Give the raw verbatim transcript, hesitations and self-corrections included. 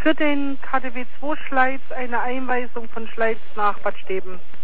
Für den K D W zwei Schleiz eine Einweisung von Schleiz nach Bad Steben.